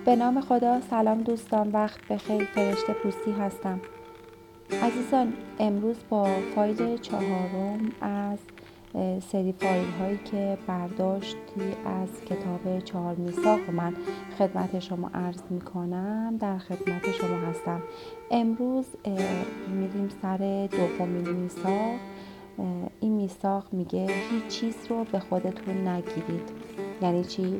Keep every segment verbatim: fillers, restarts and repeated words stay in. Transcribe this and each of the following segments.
به نام خدا. سلام دوستان، وقت بخیر. فرشته پوستی هستم. عزیزان، امروز با فایل چهارم از سری فایل هایی که برداشتی از کتاب چهار میثاق من خدمت شما عرض می کنم در خدمت شما هستم. امروز میریم سر دومین میثاق. این میثاق میگه هیچ چیز رو به خودتون نگیرید. یعنی چی؟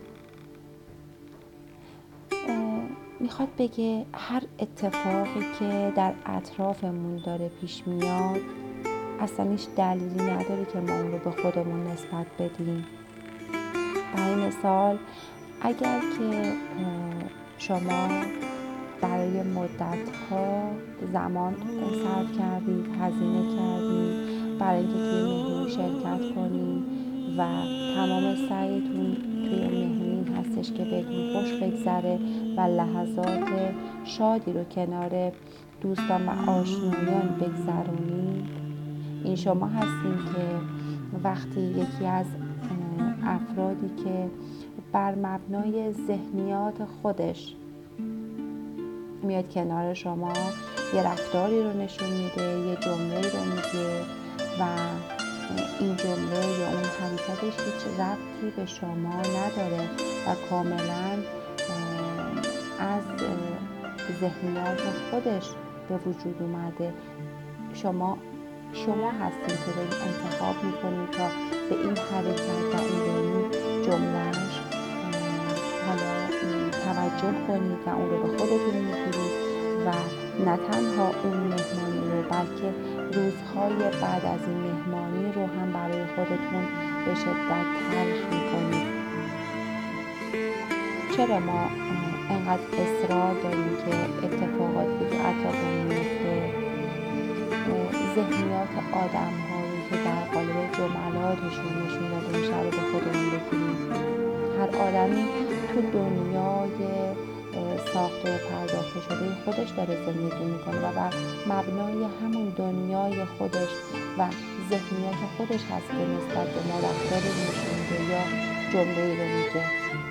میخواد بگه هر اتفاقی که در اطرافمون داره پیش میاد اصلا هیچ دلیلی نداره که ما اون رو به خودمون نسبت بدیم. برای مثال اگر که شما برای مدت‌ها زمان صرف کردید، هزینه کردید برای اینکه توی مهمونی شرکت کنید و تمام سعیتون توی اون مهمونی این هستش که بهتون خوش بگذره و لحظات شادی رو کنار دوستان و آشنایان بگذرونید، این شما هستین که وقتی یکی از افرادی که بر مبنای ذهنیات خودش میاد کنار شما یه رفتاری رو نشون میده، یه جمله رو میگه و این جمله یا اون حرکتش هیچ ربطی به شما نداره و کاملا از ذهنیات خودش به وجود اومده. شما شما هستید که دارید انتخاب میکنید تا به این حرکت و این به این جملهش حالا توجه کنید و اون رو به خودتون میگیرید و نه تنها اون مهمانی رو بلکه روزهای بعد از این مهمانی رو هم برای خودتون به شدت تلخ میکنید. چرا ما انقدر اصرار داریم که اتفاقاتی که تو اطرافمون میفته ذهنیات آدم هایی که در قالب جملاتشون نشون داده میشه رو به خودمون بگیریم؟ هر آدمی تو دنیای ساخته و پرداخته شده خودش داره زندگی میکنه و بر مبنای همون دنیای خودش و ذهنیت خودش هست که نسبت به ما رفتاری نشون میده یا جمله‌ای رو میگه.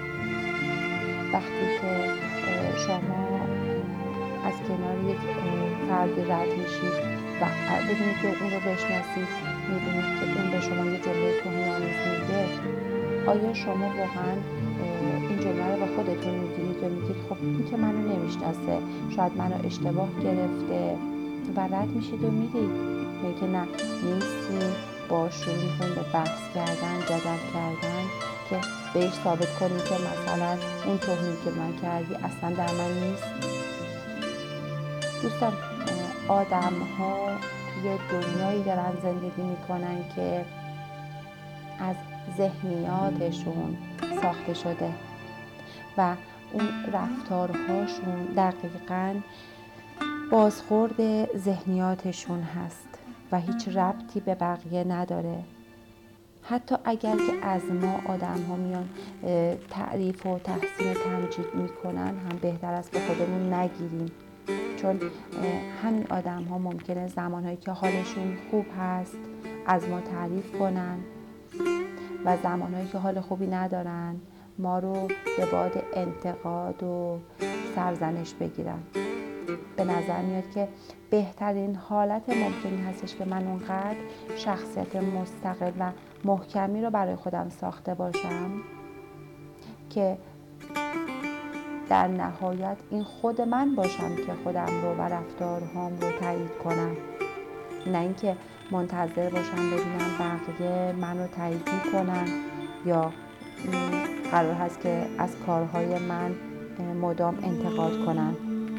وقتی که شما از کنار یک فردی رد میشید و بدونید که اون رو بشناسید، میدونید که اون به شما یه جمله توهین‌آمیز میگه، آیا شما واقعا این جمله رو به خودتون میگیرید یا میگید خب این که منو نمیشناسه، شاید منو اشتباه گرفته و رد میشید و میرید؟ میگه که نه، نیستین، با شروع میکنید به بحث کردن، جدل کردن که بهش ثابت کنید که مثلا اون توهینی که من کردی اصلا در من نیست. دوستان، آدم ها توی دنیایی دارن زندگی میکنن که از ذهنیاتشون ساخته شده و اون رفتارهاشون دقیقاً بازخورد ذهنیاتشون هست و هیچ ربطی به بقیه نداره. حتی اگر که از ما آدم ها میان تعریف و تحسین و تمجید میکنن هم بهتر است به خودمون نگیریم، چون همین آدم ها ممکنه زمانهایی که حالشون خوب هست از ما تعریف کنن و زمانهایی که حال خوبی ندارن ما رو به باد انتقاد و سرزنش بگیرن. به نظر میاد که بهترین حالت ممکنی هستش که من اونقدر شخصیت مستقل و محکمی رو برای خودم ساخته باشم که در نهایت این خود من باشم که خودم رو و رفتارهام رو تایید کنم، نه اینکه منتظر باشم ببینم بقیه منو تایید میکنن یا قرار هست که از کارهای من مدام انتقاد کنن.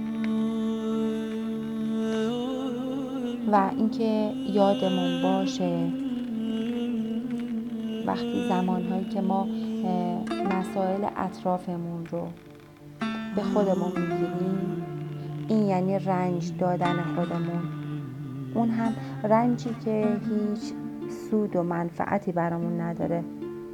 و اینکه یادمون باشه وقتی زمانهایی که ما مسائل اطرافمون رو به خودمون میگیریم، این یعنی رنج دادن خودمون، اون هم رنجی که هیچ سود و منفعتی برامون نداره.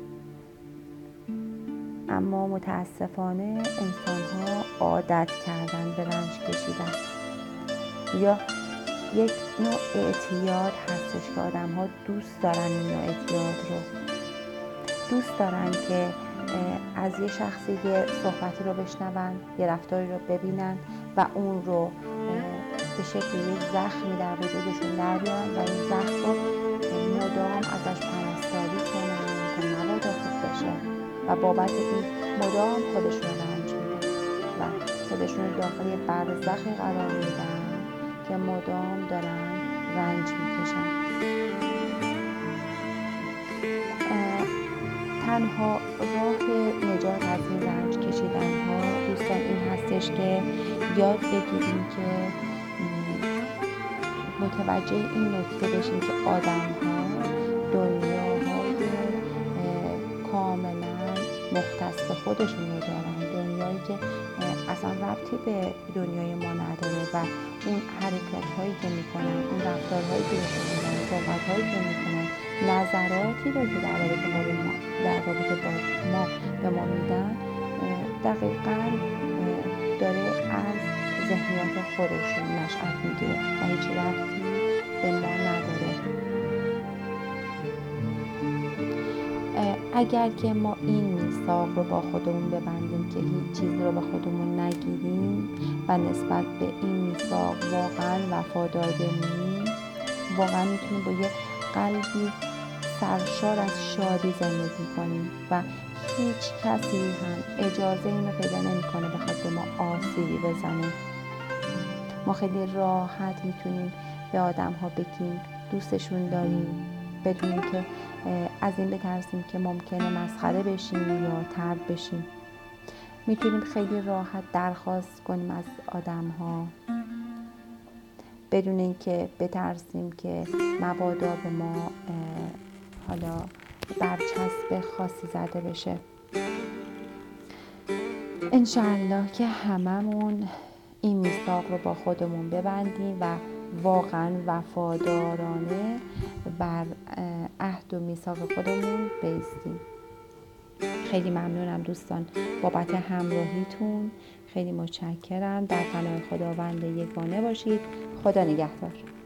اما متاسفانه انسان‌ها عادت کردن به رنج کشیدن یا یک نوع اعتیاد هستش که آدم‌ها دوست دارن این نوع اعتیاد رو دوست دارن که از یه شخصی یه صحبتی رو بشنون، یه رفتاری رو ببینن و اون رو به شکل یک زخمی در وجودشون در بیارن و این زخم رو مدام ازش پرستاری کنن تا مبادا خوب بشه و بابت این مدام خودشون رو رنج میدن و خودشون رو داخل یه برزخی قرار میدن که مدام دارن رنج میکشن. تنها راه نجات از این رنج کشیدن ها دوستان این هستش که یاد بگیریم که متوجه این نکته بشیم که آدم ها دنیاهای کاملا مختص به خودشون رو دارن، دنیایی که اصلا ربطی به دنیای ما نداره و اون حرکت هایی که میکنن، اون رفتارهایی که میکنن، صحبت هایی که میکنن، نظراتی رو که در رابطه با ما در رابطه با ما به ما میدن دقیقا داره از ذهنیت خودشون نشأت میگیره و هیچ ربطی به ما نداره. اگر که ما این میثاق رو با خودمون ببندیم که هیچ چیز رو به خودمون نگیریم و نسبت به این میثاق واقعا وفادار بمونیم، واقعا میتونیم با یه قلبی سرشار از شادی زندگی کنیم و هیچ کسی هم اجازه اینو پیدا نمیکنه بخواد به ما آسیبی بزنه. ما خیلی راحت میتونیم به آدم ها بگیم دوستشون داریم بدون اینکه از این بترسیم که ممکنه مسخره بشیم یا طرد بشیم. میتونیم خیلی راحت درخواست کنیم از آدم ها بدون اینکه بترسیم که مبادا به ما حالا برچسب خاصی زده بشه. انشاءالله که هممون این میثاق رو با خودمون ببندیم و واقعا وفادارانه بر عهد و میثاق خودمون بایستیم. خیلی ممنونم دوستان بابت همراهیتون، خیلی متشکرم. در پناه خداوند یگانه باشید. خدا نگهدار.